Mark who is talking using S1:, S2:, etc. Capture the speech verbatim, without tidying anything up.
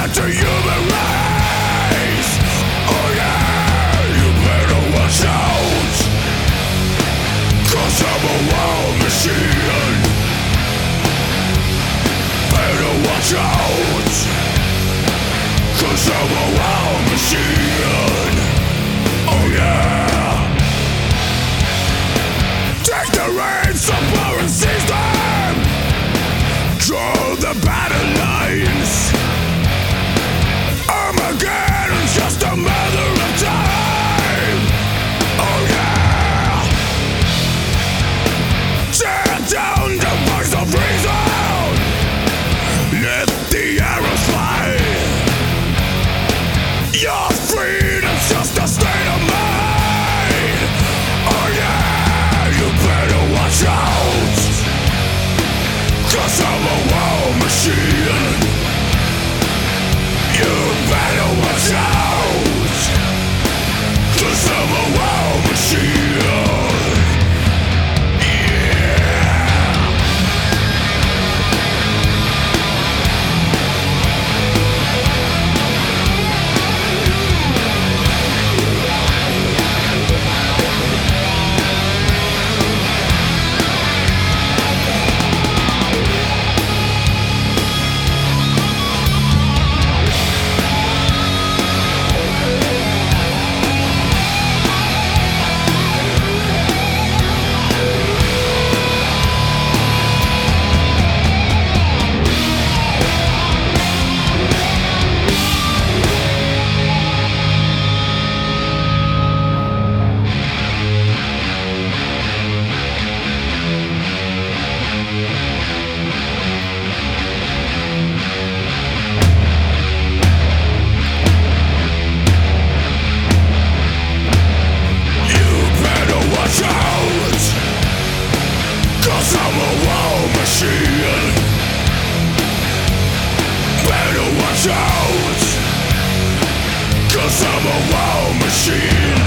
S1: to human race. Oh yeah, you better watch out, 'cause I'm a wild machine. Better watch out, 'cause I'm a wild machine. Oh yeah. Take the reins of power and seize them. Draw the battle lines. Armageddon's just a matter of time. Oh yeah. Tear down the bars of reason. Let the arrows fly. Your freedom's just a state of mind. Oh yeah, you better watch out, 'cause I'm a wild machine. You better watch out, 'cause I'm a wild machine. Better watch out, 'cause I'm a wild machine.